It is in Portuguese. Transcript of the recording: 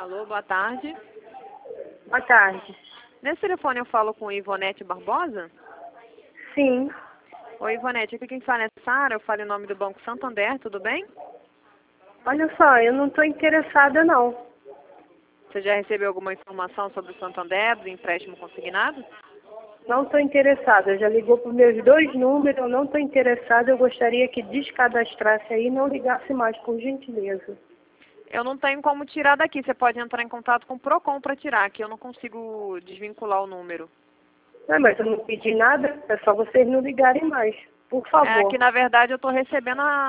Alô, boa tarde. Boa tarde. Nesse telefone eu falo com Ivonete Barbosa? Sim. Oi, Ivonete, aqui quem fala é Sara, eu falo em nome do Banco Santander, tudo bem? Olha só, eu não estou interessada não. Você já recebeu alguma informação sobre o Santander, do empréstimo consignado? Não estou interessada. Já ligou para os meus 2 números, eu não estou interessada. Eu gostaria que descadastrasse aí e não ligasse mais, por gentileza. Eu não tenho como tirar daqui, você pode entrar em contato com o PROCON para tirar, que eu não consigo desvincular o número. Mas eu não pedi nada, é só vocês não ligarem mais. Por É favor. que na verdade eu estou recebendo